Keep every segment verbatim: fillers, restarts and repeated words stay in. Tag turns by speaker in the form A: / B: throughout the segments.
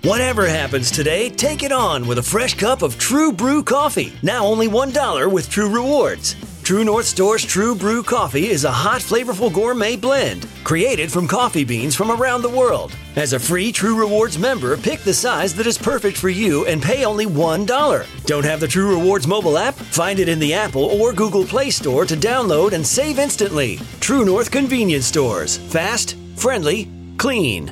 A: Whatever happens today, take it on with a fresh cup of True Brew coffee. Now only one dollar with True Rewards. True North Store's True Brew coffee is a hot, flavorful gourmet blend created from coffee beans from around the world. As a free True Rewards member, pick the size that is perfect for you and pay only one dollar. Don't have the True Rewards mobile app? Find it in the Apple or Google Play Store to download and save instantly. True North Convenience Stores. Fast, friendly, clean.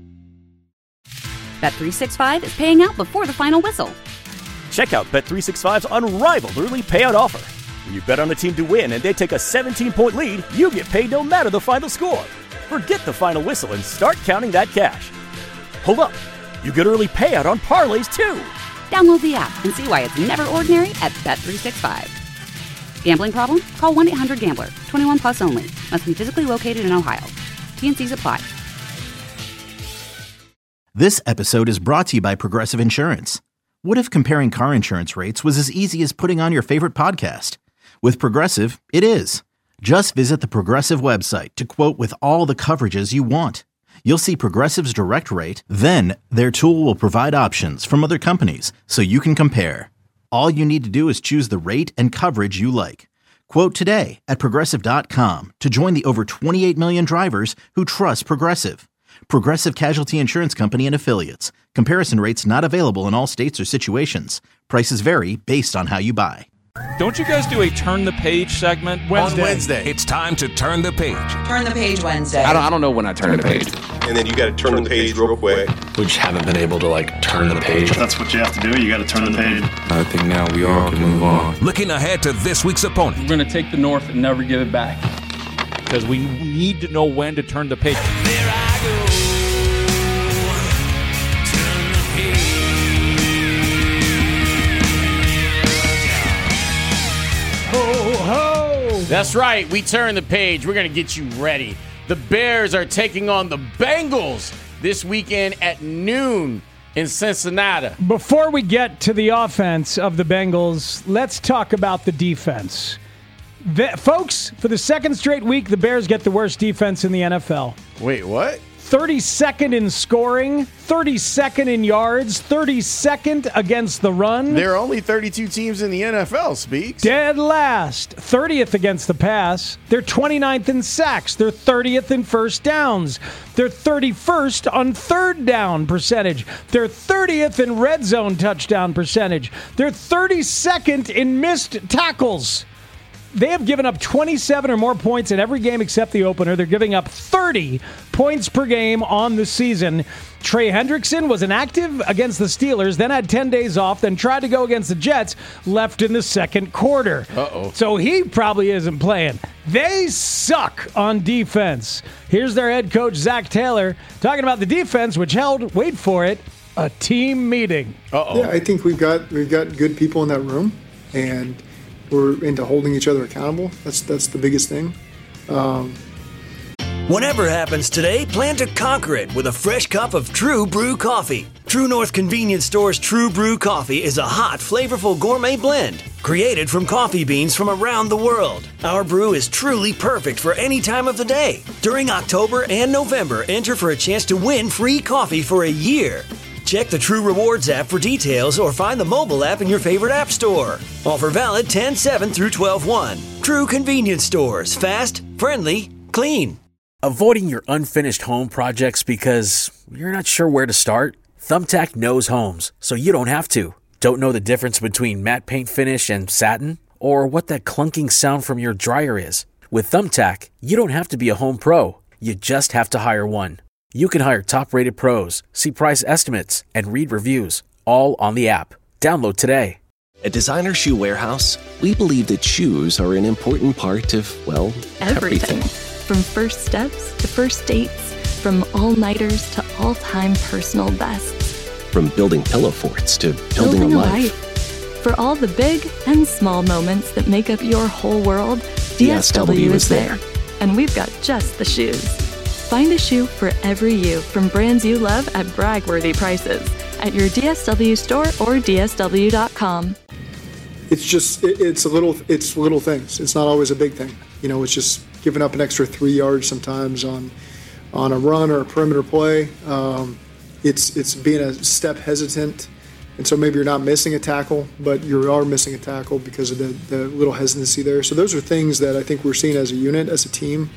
B: Bet three sixty-five is paying out before the final whistle.
C: Check out Bet three sixty-five's unrivaled early payout offer. When you bet on a team to win and they take a seventeen-point lead, you get paid no matter the final score. Forget the final whistle and start counting that cash. Hold up. You get early payout on parlays, too.
B: Download the app and see why it's never ordinary at Bet three sixty-five. Gambling problem? Call one eight hundred gambler. twenty-one plus only. Must be physically located in Ohio. T and Cs apply.
D: This episode is brought to you by Progressive Insurance. What if comparing car insurance rates was as easy as putting on your favorite podcast? With Progressive, it is. Just visit the Progressive website to quote with all the coverages you want. You'll see Progressive's direct rate, then their tool will provide options from other companies so you can compare. All you need to do is choose the rate and coverage you like. Quote today at Progressive dot com to join the over twenty-eight million drivers who trust Progressive. Progressive Casualty Insurance Company and Affiliates. Comparison rates not available in all states or situations. Prices vary based on how you buy.
E: Don't you guys do a Turn the Page segment
F: Wednesday?
E: On Wednesday.
F: It's time to turn the page.
G: Turn the page Wednesday.
H: I don't, I don't know when I turn the page.
I: And then you got to turn, turn the page, page real quick.
J: We just haven't been able to, like, turn the page.
K: That's what you have to do. You got to turn the page.
J: I think now we all can move on.
F: Looking ahead to this week's opponent.
E: We're going to take the North and never give it back. Because we need to know when to turn the page. There I go.
L: That's right. We turn the page. We're going to get you ready. The Bears are taking on the Bengals this weekend at noon in Cincinnati.
M: Before we get to the offense of the Bengals, let's talk about the defense. The, folks, for the second straight week, the Bears get the worst defense in the N F L.
L: Wait, what?
M: thirty-second in scoring, thirty-second in yards, thirty-second against the run.
L: There are only thirty-two teams in the N F L, Speaks.
M: Dead last, thirtieth against the pass. They're twenty-ninth in sacks. They're thirtieth in first downs. They're thirty-first on third down percentage. They're thirtieth in red zone touchdown percentage. They're thirty-second in missed tackles. They have given up twenty-seven or more points in every game except the opener. They're giving up thirty points per game on the season. Trey Hendrickson was inactive against the Steelers, then had ten days off, then tried to go against the Jets, left in the second quarter.
L: Uh-oh.
M: So he probably isn't playing. They suck on defense. Here's their head coach, Zach Taylor, talking about the defense, which held, wait for it, a team meeting.
L: Uh-oh.
N: Yeah, I think we've got we've got good people in that room, and we're into holding each other accountable. That's that's the biggest thing. Um,
A: Whatever happens today, plan to conquer it with a fresh cup of True Brew coffee. True North Convenience Store's True Brew coffee is a hot, flavorful gourmet blend created from coffee beans from around the world. Our brew is truly perfect for any time of the day. During October and November, enter for a chance to win free coffee for a year. Check the True Rewards app for details or find the mobile app in your favorite app store. Offer valid ten seven through twelve one. True Convenience Stores. Fast, friendly, clean.
O: Avoiding your unfinished home projects because you're not sure where to start? Thumbtack knows homes, so you don't have to. Don't know the difference between matte paint finish and satin? Or what that clunking sound from your dryer is? With Thumbtack, you don't have to be a home pro. You just have to hire one. You can hire top-rated pros, see price estimates, and read reviews, all on the app. Download today.
P: At Designer Shoe Warehouse, we believe that shoes are an important part of, well, everything.
Q: everything. From first steps to first dates, from all-nighters to all-time personal bests.
P: From building pillow forts to building,
Q: building
P: a,
Q: a
P: life.
Q: life. For all the big and small moments that make up your whole world, D S W, D S W is there. there. And we've got just the shoes. Find a shoe for every you from brands you love at brag-worthy prices at your D S W store or D S W dot com.
N: It's just it, it's a little it's little things. It's not always a big thing. You know, it's just giving up an extra three yards sometimes on on a run or a perimeter play. Um, it's it's being a step hesitant. And so maybe you're not missing a tackle, but you are missing a tackle because of the, the little hesitancy there. So those are things that I think we're seeing as a unit, as a team,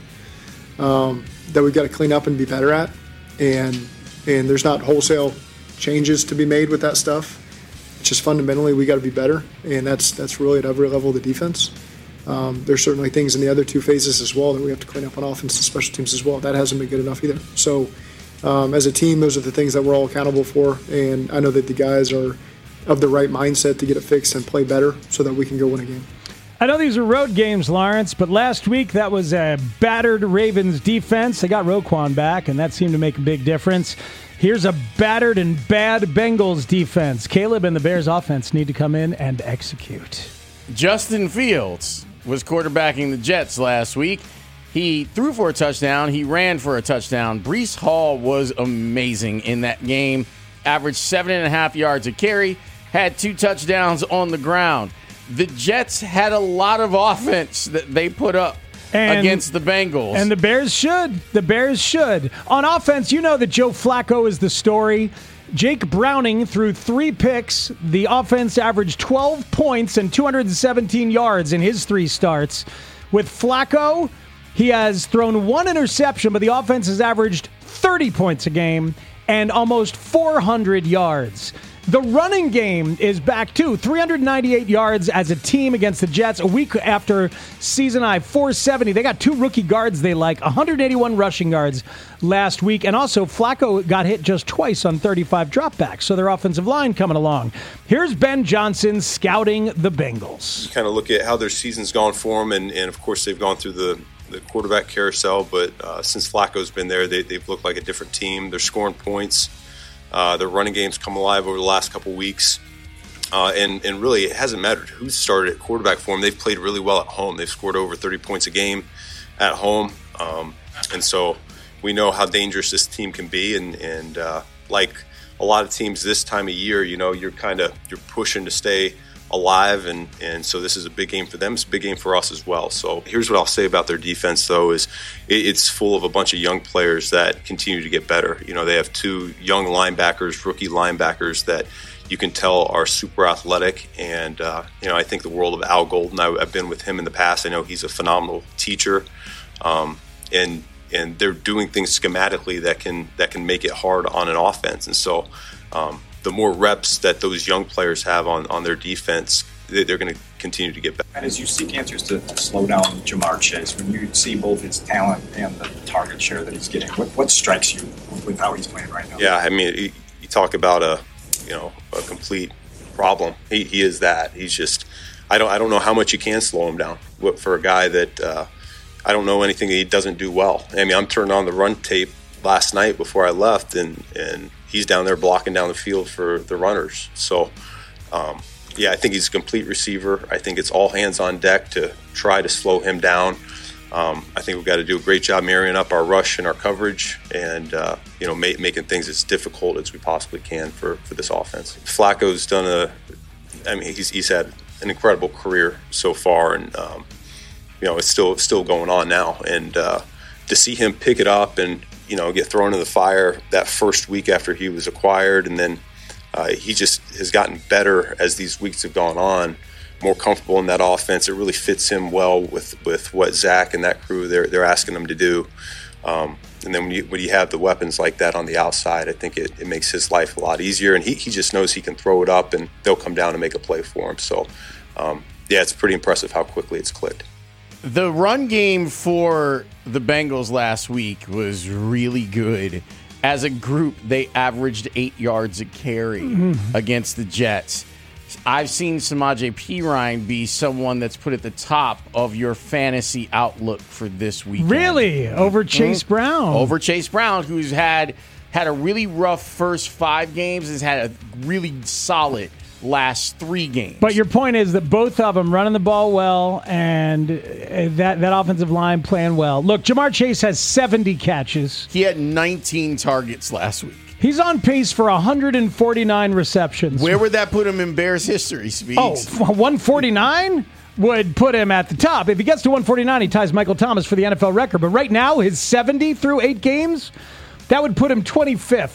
N: um, that we've got to clean up and be better at. And and there's not wholesale changes to be made with that stuff. It's just fundamentally we got to be better, and that's that's really at every level of the defense. Um, there's certainly things in the other two phases as well that we have to clean up on offense and special teams as well. That hasn't been good enough either. So um, as a team, those are the things that we're all accountable for, and I know that the guys are of the right mindset to get it fixed and play better so that we can go win a game.
M: I know these are road games, Lawrence, but last week that was a battered Ravens defense. They got Roquan back, and that seemed to make a big difference. Here's a battered and bad Bengals defense. Caleb and the Bears offense need to come in and execute.
L: Justin Fields was quarterbacking the Jets last week. He threw for a touchdown. He ran for a touchdown. Breece Hall was amazing in that game. Averaged seven and a half yards a carry. Had two touchdowns on the ground. The Jets had a lot of offense that they put up and, against the Bengals.
M: And the Bears should. The Bears should. On offense, you know that Joe Flacco is the story. Jake Browning threw three picks. The offense averaged twelve points and two hundred seventeen yards in his three starts. With Flacco, he has thrown one interception, but the offense has averaged thirty points a game and almost four hundred yards. The running game is back too. three hundred ninety-eight yards as a team against the Jets a week after season high four seventy. They got two rookie guards they like. one hundred eighty-one rushing yards last week. And also Flacco got hit just twice on thirty-five dropbacks. So their offensive line coming along. Here's Ben Johnson scouting the Bengals.
I: You kind of look at how their season's gone for them. And, and of course, they've gone through the, the quarterback carousel. But uh, since Flacco's been there, they, they've looked like a different team. They're scoring points. Uh, their running game's come alive over the last couple weeks. Uh, and, and really, it hasn't mattered who started at quarterback for them. They've played really well at home. They've scored over thirty points a game at home. Um, and so we know how dangerous this team can be. And, and uh, like a lot of teams this time of year, you know, you're kind of you're pushing to stay alive. And, and so this is a big game for them. It's a big game for us as well. So here's what I'll say about their defense, though, is it, it's full of a bunch of young players that continue to get better. You know, they have two young linebackers, rookie linebackers that you can tell are super athletic. And, uh, you know, I think the world of Al Golden. I, I've been with him in the past. I know he's a phenomenal teacher. Um, and and they're doing things schematically that can that can make it hard on an offense. And so um, the more reps that those young players have on, on their defense, they, they're going to continue to get better.
G: And as you seek answers to, to slow down Jamar Chase, when you see both his talent and the target share that he's getting, what, what strikes you with how he's playing right now?
I: Yeah, I mean, you, you talk about a you know a complete problem. He he is that. He's just I don't I don't know how much you can slow him down for a guy that uh, I don't know anything that he doesn't do well. I mean, I'm turning on the run tape last night before I left, and and he's down there blocking down the field for the runners. So, um, yeah, I think he's a complete receiver. I think it's all hands on deck to try to slow him down. Um, I think we've got to do a great job marrying up our rush and our coverage and, uh, you know, ma- making things as difficult as we possibly can for, for this offense. Flacco's done a – I mean, he's he's had an incredible career so far, and, um, you know, it's still still going on now. And uh, to see him pick it up and, you know, get thrown in the fire that first week after he was acquired, and then uh, he just has gotten better as these weeks have gone on, more comfortable in that offense. It really fits him well with, with what Zach and that crew they're they're asking him to do. Um, and then when you when you have the weapons like that on the outside, I think it, it makes his life a lot easier. And he, he just knows he can throw it up, and they'll come down and make a play for him. So, um, yeah, it's pretty impressive how quickly it's clicked.
L: The run game for the Bengals last week was really good. As a group, they averaged eight yards a carry mm-hmm. against the Jets. I've seen Samaje Perine be someone that's put at the top of your fantasy outlook for this weekend.
M: Really? Over Chase mm-hmm. Brown?
L: Over Chase Brown, who's had had a really rough first five games, has had a really solid last three games.
M: But your point is that both of them running the ball well and that, that offensive line playing well. Look, Jamar Chase has seventy catches.
L: He had nineteen targets last week.
M: He's on pace for one hundred forty-nine receptions.
L: Where would that put him in Bears history, Speaks?
M: Oh, one forty-nine would put him at the top. If he gets to one forty-nine, he ties Michael Thomas for the N F L record. But right now, his seventy through eight games, that would put him twenty-fifth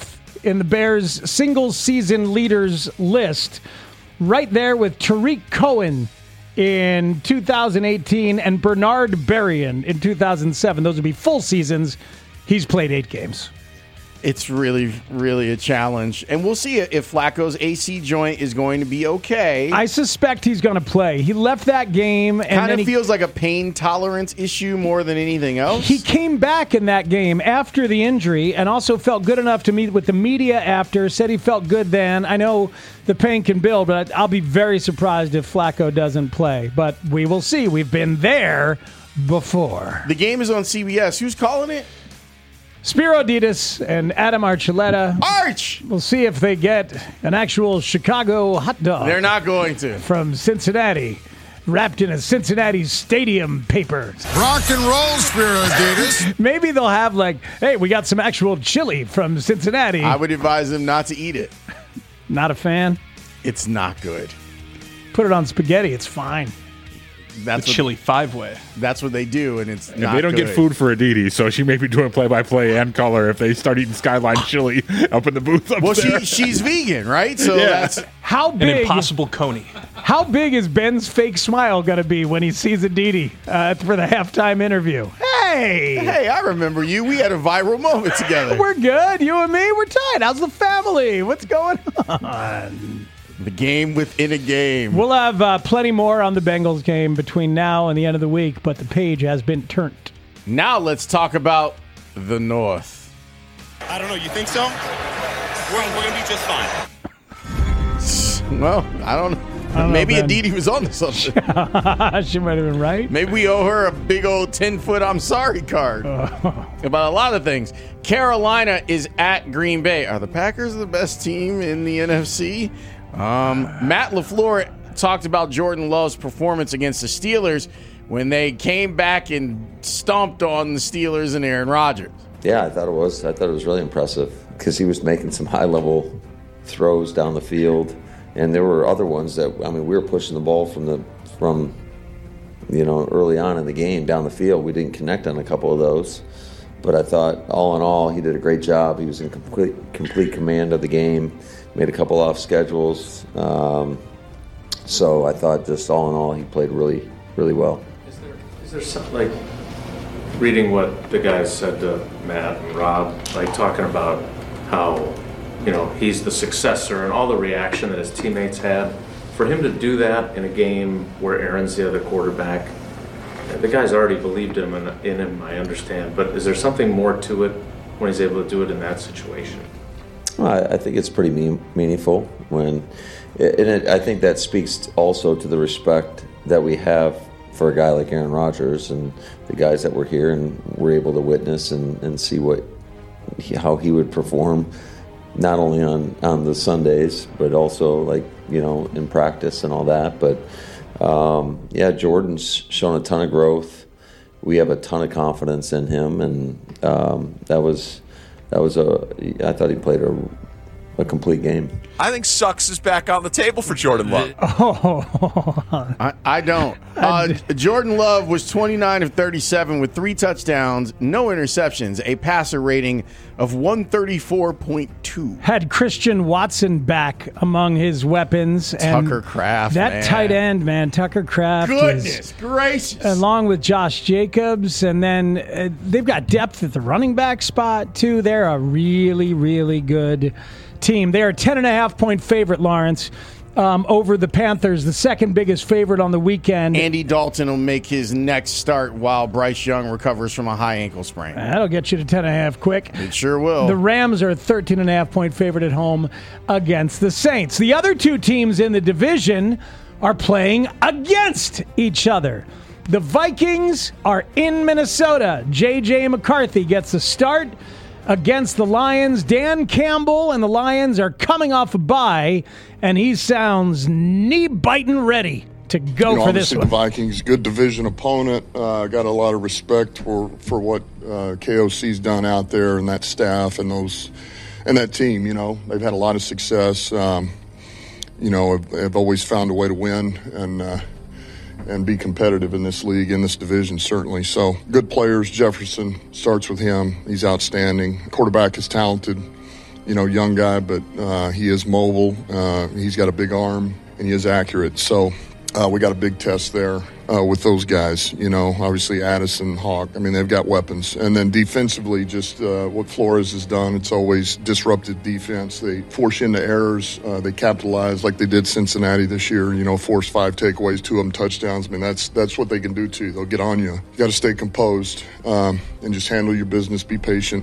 M: in the Bears' single-season leaders list, right there with Tariq Cohen in two thousand eighteen and Bernard Berrien in two thousand seven. Those would be full seasons. He's played eight games.
L: It's really, really a challenge. And we'll see if Flacco's A C joint is going to be okay.
M: I suspect he's going to play. He left that game. and
L: Kind of
M: he,
L: feels like a pain tolerance issue more than anything else.
M: He came back in that game after the injury and also felt good enough to meet with the media after, said he felt good then. I know the pain can build, but I'll be very surprised if Flacco doesn't play. But we will see. We've been there before.
L: The game is on C B S. Who's calling it?
M: Spiro Dedes and Adam Archuleta.
L: Arch!
M: We'll see if they get an actual Chicago hot dog.
L: They're not going to.
M: From Cincinnati, wrapped in a Cincinnati stadium paper.
H: Rock and roll, Spiro Dedes.
M: Maybe they'll have like, hey, we got some actual chili from Cincinnati.
L: I would advise them not to eat it.
M: Not a fan?
L: It's not good.
M: Put it on spaghetti. It's fine.
L: That's
E: the
L: what,
E: chili five-way.
L: That's what they do, and it's
R: and
L: not
R: they don't
L: good.
R: get food for Aditi, so she may be doing play-by-play and color if they start eating Skyline chili up in the booth up
L: Well,
R: there.
L: she, she's vegan, right? So
R: Yeah.
L: that's
M: how big.
E: An impossible coney.
M: How big is Ben's fake smile going to be when he sees Aditi uh, for the halftime interview? Hey!
L: Hey, I remember you. We had a viral moment together.
M: We're good. You and me, we're tight. How's the family? What's going on?
L: The game within a game.
M: We'll have uh, plenty more on the Bengals game between now and the end of the week, but the page has been turned.
L: Now let's talk about the North.
S: I don't know. You think so? We're, we're going to be just fine.
L: Well, I don't know.
M: I don't
L: Maybe
M: know,
L: Aditi was on to something.
M: She might have been right.
L: Maybe we owe her a big old ten-foot I'm sorry card about a lot of things. Carolina is at Green Bay. Are the Packers the best team in the N F C? Um, Matt LaFleur talked about Jordan Love's performance against the Steelers when they came back and stomped on the Steelers and Aaron Rodgers.
T: Yeah, I thought it was. I thought it was really impressive because he was making some high-level throws down the field, and there were other ones that I mean, we were pushing the ball from the from you know early on in the game down the field. We didn't connect on a couple of those, but I thought all in all he did a great job. He was in complete complete command of the game. Made a couple off schedules, um, so I thought just all in all he played really, really well.
U: Is there, is there something like reading what the guys said to Matt and Rob, like talking about how you know he's the successor and all the reaction that his teammates had, for him to do that in a game where Aaron's the other quarterback, the guys already believed in him, in him, I understand, but is there something more to it when he's able to do it in that situation?
T: Well, I, I think it's pretty mean, meaningful when, and it, I think that speaks also to the respect that we have for a guy like Aaron Rodgers and the guys that were here and were able to witness and, and see what he, how he would perform, not only on, on the Sundays but also like you know in practice and all that. But um, yeah, Jordan's shown a ton of growth. We have a ton of confidence in him, and um, that was. That was a. I thought he played a, a complete game.
V: I think sucks is back on the table for Jordan Love.
M: Oh,
L: I, I don't. Uh, Jordan Love was twenty-nine of thirty-seven with three touchdowns, no interceptions, a passer rating of one thirty-four point two.
M: Had Christian Watson back among his weapons. And
L: Tucker Kraft,
M: that
L: man.
M: tight end, man, Tucker Kraft.
L: Goodness
M: is,
L: gracious.
M: Along with Josh Jacobs, and then uh, they've got depth at the running back spot, too. They're a really, really good team. They are a ten and a half point favorite, Lawrence, um, over the Panthers, the second biggest favorite on the weekend.
L: Andy Dalton will make his next start while Bryce Young recovers from a high ankle sprain.
M: That'll get you to ten and a half quick.
L: It sure will.
M: The Rams are a thirteen and a half point favorite at home against the Saints. The other two teams in the division are playing against each other. The Vikings are in Minnesota. J J McCarthy gets the start against the Lions. Dan Campbell and the Lions are coming off a bye, and he sounds knee-biting ready to go
H: you know,
M: for this
H: obviously
M: one.
H: The Vikings, good division opponent. Uh, got a lot of respect for, for what uh, K O C's done out there and that staff and those and that team. You know, they've had a lot of success. Um, you know, have, have always found a way to win and uh, and be competitive in this league, in this division, certainly. So good players. Jefferson starts with him. He's outstanding. Quarterback is talented. you know, young guy, but uh, he is mobile. Uh, he's got a big arm, and he is accurate. So uh, we got a big test there uh, with those guys. You know, obviously Addison, Hawk. I mean, they've got weapons. And then defensively, just uh, what Flores has done, it's always disrupted defense. They force you into errors. Uh, they capitalize like they did Cincinnati this year, you know, force five takeaways, two of them touchdowns. I mean, that's that's what they can do to you. They'll get on you. You got to stay composed um, and just handle your business, be patient.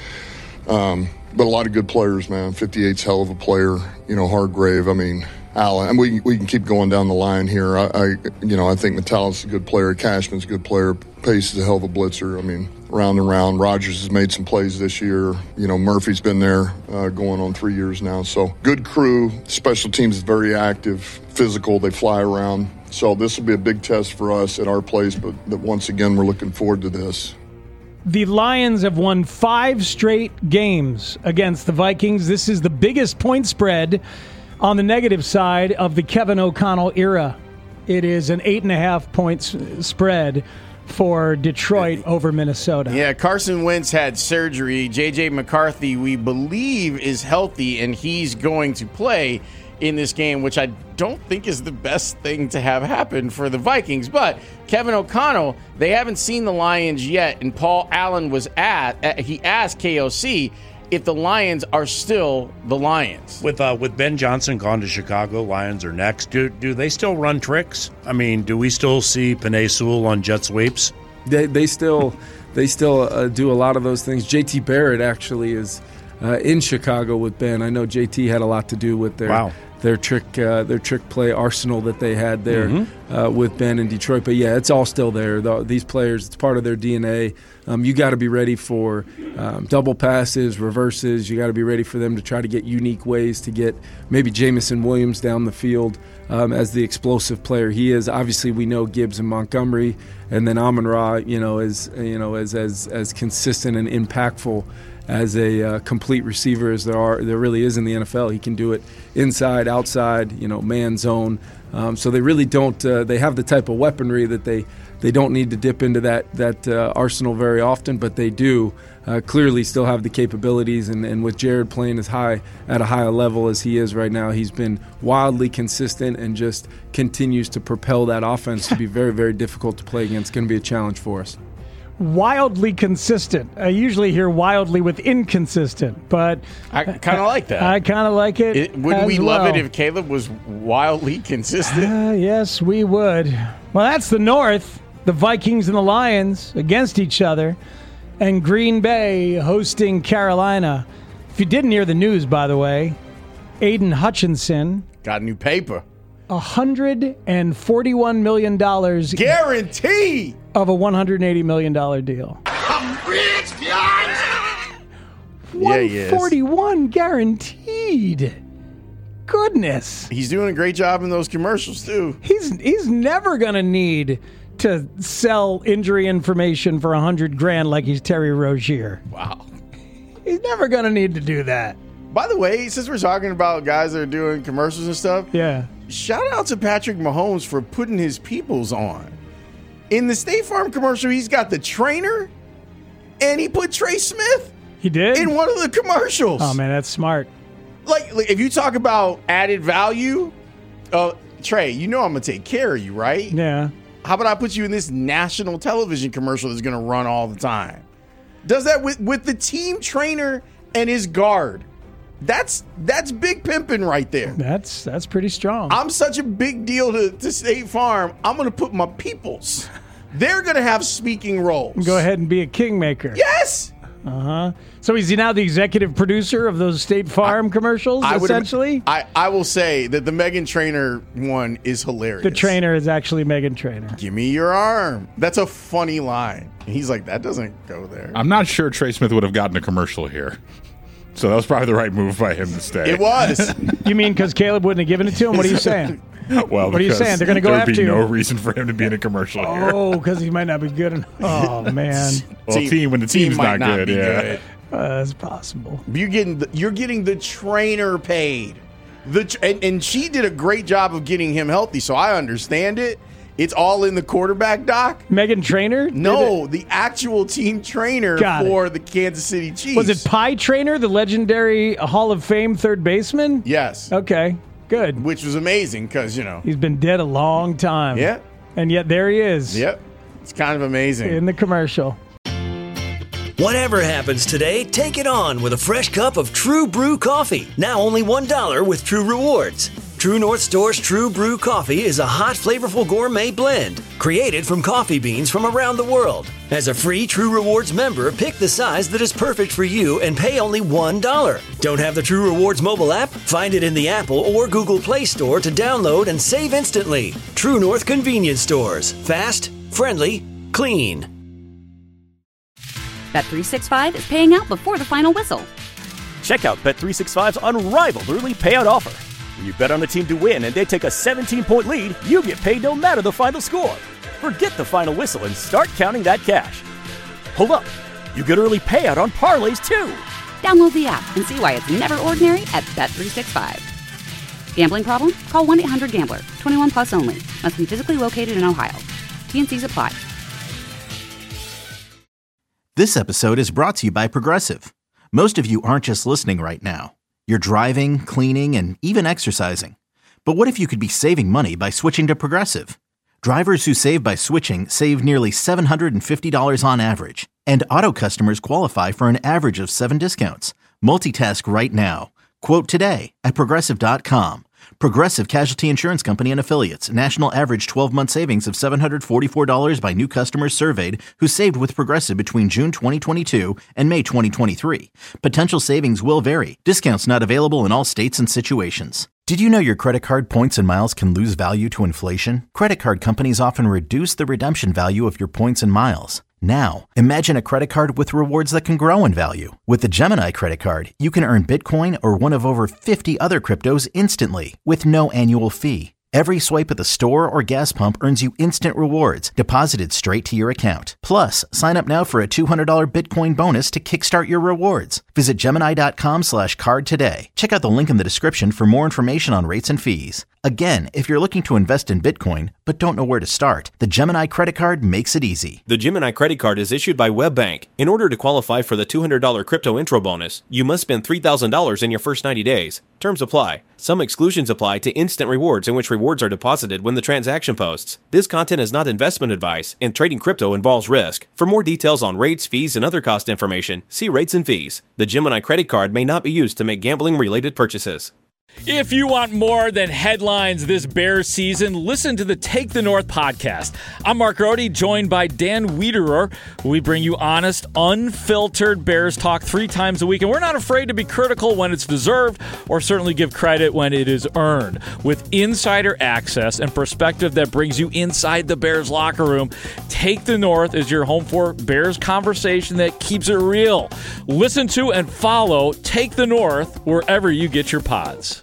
H: Um, but a lot of good players, man. fifty-eight's hell of a player. You know, Hargrave, I mean, Allen. And we we can keep going down the line here. I, I you know, I think Metallus is a good player. Cashman's a good player. Pace is a hell of a blitzer. I mean, round and round. Rogers has made some plays this year. You know, Murphy's been there uh, going on three years now. So good crew. Special teams is very active, physical. They fly around. So this will be a big test for us at our place. But, but once again, we're looking forward to this.
M: The Lions have won five straight games against the Vikings. This is the biggest point spread on the negative side of the Kevin O'Connell era. It is an eight and a half points spread for Detroit over Minnesota.
L: Yeah, Carson Wentz had surgery. J J McCarthy, we believe, is healthy, and he's going to play in this game, which I don't think is the best thing to have happen for the Vikings. But Kevin O'Connell, they haven't seen the Lions yet, and Paul Allen was at, he asked K O C if the Lions are still the Lions.
B: With uh, with Ben Johnson gone to Chicago, Lions are next. Do do they still run tricks? I mean, do we still see Penei Sewell on jet sweeps?
C: They they still they still uh, do a lot of those things. J T Barrett actually is uh, in Chicago with Ben. I know J T had a lot to do with their
B: wow.
C: their trick uh, their trick play arsenal that they had there mm-hmm. uh, with Ben in Detroit. But yeah, it's all still there. The, these players, it's part of their D N A. Um, you got to be ready for um, double passes, reverses. You got to be ready for them to try to get unique ways to get maybe Jamison Williams down the field um, as the explosive player he is. Obviously, we know Gibbs and Montgomery, and then Amon-Ra, you know, is you know as as as consistent and impactful as a uh, complete receiver as there are there really is in the N F L. He can do it inside, outside, you know, man zone. Um, so they really don't. Uh, they have the type of weaponry that they. They don't need to dip into that that uh, arsenal very often, but they do uh, clearly still have the capabilities. And, and with Jared playing as high at a higher level as he is right now, he's been wildly consistent and just continues to propel that offense to be very, very difficult to play against. It's going to be a challenge for us.
M: Wildly consistent. I usually hear wildly with inconsistent, but
L: I kind of like that.
M: I kind of like it.
L: it wouldn't we
M: well.
L: love it if Caleb was wildly consistent?
M: Uh, yes, we would. Well, that's the North. The Vikings and the Lions against each other, and Green Bay hosting Carolina. If you didn't hear the news, by the way, Aiden Hutchinson
L: got new paper.
M: one hundred forty-one million dollars
L: guarantee
M: of a one hundred eighty million dollars deal.
S: I'm rich, guys!
L: Yeah, he is.
M: one hundred forty-one guaranteed. Goodness.
L: He's doing a great job in those commercials, too.
M: He's he's never going to need to sell injury information for a hundred grand like he's Terry Rozier.
L: Wow.
M: He's never going to need to do that.
L: By the way, since we're talking about guys that are doing commercials and stuff,
M: yeah,
L: shout out to Patrick Mahomes for putting his peoples on. In the State Farm commercial, he's got the trainer, and he put Trey Smith.
M: He did?
L: In one of the commercials.
M: Oh, man, that's smart.
L: Like, like if you talk about added value, uh, Trey, you know I'm going to take care of you, right?
M: Yeah.
L: How about I put you in this national television commercial that's going to run all the time? Does that with, with the team trainer and his guard. That's that's big pimping right there.
M: That's that's pretty strong.
L: I'm such a big deal to, to State Farm. I'm going to put my peoples. They're going to have speaking roles.
M: Go ahead and be a kingmaker.
L: Yes.
M: Uh-huh. So is he now the executive producer of those State Farm I, commercials,
L: I
M: essentially?
L: I, I will say that the Meghan Trainor one is hilarious.
M: The trainer is actually Meghan Trainor.
L: Give me your arm. That's a funny line. And he's like, that doesn't go there.
R: I'm not sure Trey Smith would have gotten a commercial here. So that was probably the right move by him to stay.
L: It was.
M: You mean because Caleb wouldn't have given it to him? What are you saying?
R: Well,
M: what are you saying? They're going to go after you.
R: There'd be no reason for him to be in a commercial here.
M: Oh, because he might not be good enough. Oh, man.
R: Well, team, team when the team's
L: team
R: not,
L: not
R: good, yeah. Good.
M: Uh, that's possible.
L: You're getting the, you're getting the trainer paid. The and, and she did a great job of getting him healthy, so I understand it. It's all in the quarterback doc.
M: Megan Trainor?
L: No, the actual team trainer
M: Got
L: for
M: it.
L: the Kansas City Chiefs.
M: Was it Pie Trainer, the legendary Hall of Fame third baseman?
L: Yes.
M: Okay, good.
L: Which was amazing because, you know.
M: He's been dead a long time.
L: Yeah.
M: And yet there he is.
L: Yep. It's kind of amazing.
M: In the commercial.
A: Whatever happens today, take it on with a fresh cup of True Brew coffee. Now only one dollar with True Rewards. True North Store's True Brew coffee is a hot, flavorful gourmet blend created from coffee beans from around the world. As a free True Rewards member, pick the size that is perfect for you and pay only one dollar. Don't have the True Rewards mobile app? Find it in the Apple or Google Play Store to download and save instantly. True North Convenience Stores. Fast, friendly, clean.
D: Bet three sixty-five is paying out before the final whistle.
K: Check out Bet three sixty-five's unrivaled early payout offer. When you bet on a team to win and they take a seventeen-point lead, you get paid no matter the final score. Forget the final whistle and start counting that cash. Hold up. You get early payout on parlays, too.
D: Download the app and see why it's never ordinary at Bet three sixty-five. Gambling problem? Call one eight hundred gambler. twenty-one plus only. Must be physically located in Ohio. T and C's apply.
W: This episode is brought to you by Progressive. Most of you aren't just listening right now. You're driving, cleaning, and even exercising. But what if you could be saving money by switching to Progressive? Drivers who save by switching save nearly seven hundred fifty dollars on average. And auto customers qualify for an average of seven discounts. Multitask right now. Quote today at Progressive dot com. Progressive Casualty Insurance Company and Affiliates. National average twelve-month savings of seven hundred forty-four dollars by new customers surveyed who saved with Progressive between June twenty twenty-two and May twenty twenty-three. Potential savings will vary. Discounts not available in all states and situations. Did you know your credit card points and miles can lose value to inflation? Credit card companies often reduce the redemption value of your points and miles. Now, imagine a credit card with rewards that can grow in value. With the Gemini credit card, you can earn Bitcoin or one of over fifty other cryptos instantly with no annual fee. Every swipe at the store or gas pump earns you instant rewards deposited straight to your account. Plus, sign up now for a two hundred dollars Bitcoin bonus to kickstart your rewards. Visit Gemini.com slash card today. Check out the link in the description for more information on rates and fees. Again, if you're looking to invest in Bitcoin but don't know where to start, the Gemini credit card makes it easy.
X: The Gemini credit card is issued by WebBank. In order to qualify for the two hundred dollars crypto intro bonus, you must spend three thousand dollars in your first ninety days. Terms apply. Some exclusions apply to instant rewards, in which rewards are deposited when the transaction posts. This content is not investment advice, and trading crypto involves risk. For more details on rates, fees, and other cost information, see rates and fees. The Gemini credit card may not be used to make gambling-related purchases.
E: If you want more than headlines this Bears season, listen to the Take the North podcast. I'm Mark Rohde, joined by Dan Wiederer. We bring you honest, unfiltered Bears talk three times a week, and we're not afraid to be critical when it's deserved, or certainly give credit when it is earned. With insider access and perspective that brings you inside the Bears locker room, Take the North is your home for Bears conversation that keeps it real. Listen to and follow Take the North wherever you get your pods.